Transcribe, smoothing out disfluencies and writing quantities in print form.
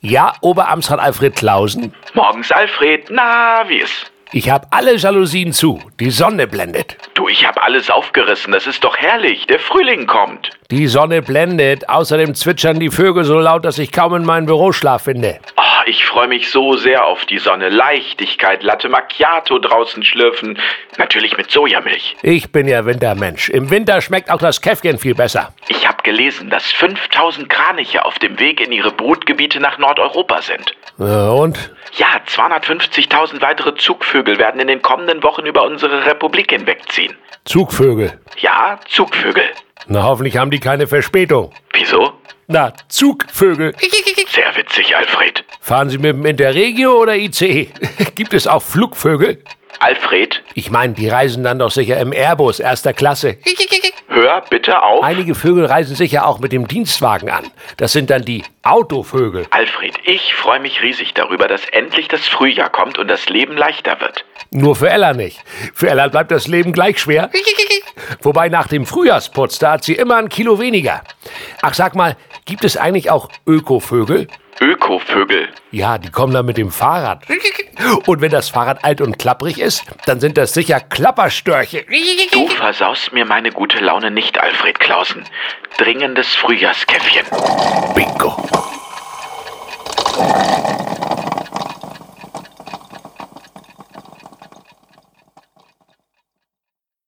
Ja, Oberamtsrat Alfred Clausen? Morgens, Alfred. Na, wie ist? Ich habe alle Jalousien zu. Die Sonne blendet. Du, ich habe alles aufgerissen. Das ist doch herrlich. Der Frühling kommt. Die Sonne blendet. Außerdem zwitschern die Vögel so laut, dass ich kaum in meinen Büroschlaf finde. Oh, ich freue mich so sehr auf die Sonne. Leichtigkeit, Latte Macchiato draußen schlürfen. Natürlich mit Sojamilch. Ich bin ja Wintermensch. Im Winter schmeckt auch das Käffchen viel besser. Ich habe gelesen, dass 5000 Kraniche auf dem Weg in ihre Brutgebiete nach Nordeuropa sind. Ja, und? Ja, 250.000 weitere Zugvögel werden in den kommenden Wochen über unsere Republik hinwegziehen. Zugvögel? Ja, Zugvögel. Na, hoffentlich haben die keine Verspätung. Wieso? Na, Zugvögel. Sehr witzig, Alfred. Fahren Sie mit dem Interregio oder ICE? Gibt es auch Flugvögel? Alfred? Ich meine, die reisen dann doch sicher im Airbus erster Klasse. Hör bitte auf. Einige Vögel reisen sicher auch mit dem Dienstwagen an. Das sind dann die Autovögel. Alfred, ich freue mich riesig darüber, dass endlich das Frühjahr kommt und das Leben leichter wird. Nur für Ella nicht. Für Ella bleibt das Leben gleich schwer. Wobei nach dem Frühjahrsputz, da hat sie immer 1 Kilo weniger. Ach, sag mal, gibt es eigentlich auch Ökovögel? Ökovögel? Ja, die kommen dann mit dem Fahrrad. Und wenn das Fahrrad alt und klapprig ist, dann sind das sicher Klapperstörche. Du versaust mir meine gute Laune nicht, Alfred Clausen. Dringendes Frühjahrskäffchen. Bingo.